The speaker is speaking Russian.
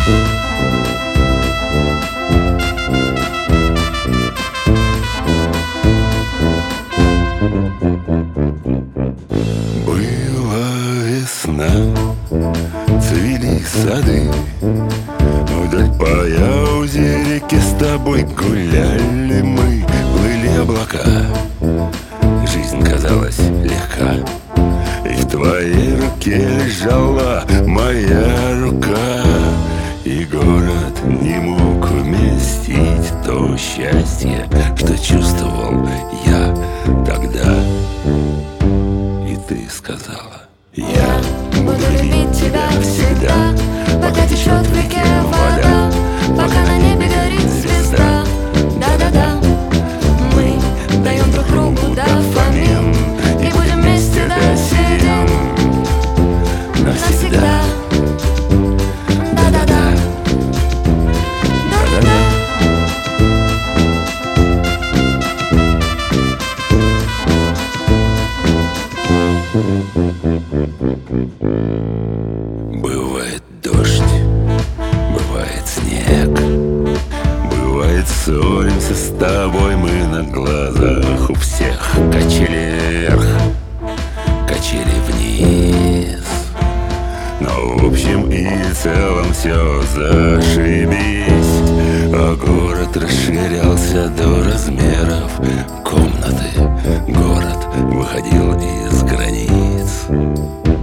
Была весна, цвели сады, вдоль по Яузе реки с тобой гуляли мы, плыли облака. Жизнь казалась легка, и в твоей руке лежала моя рука. И город не мог вместить то счастье, что чувствовал я тогда. И ты сказала: я буду любить тебя всегда, пока течет в реке вода, пока на небе горит звезда. Да-да-да, мы даем друг другу дофамин и будем вместе до седин навсегда. Да-да-да, да-да-да. Бывает дождь, бывает снег, бывает ссоримся с тобой мы на глазах. У всех качели вверх, качели вниз, но в общем и целом все зашибись. А город расширялся до размеров комнаты, город выходил из границ.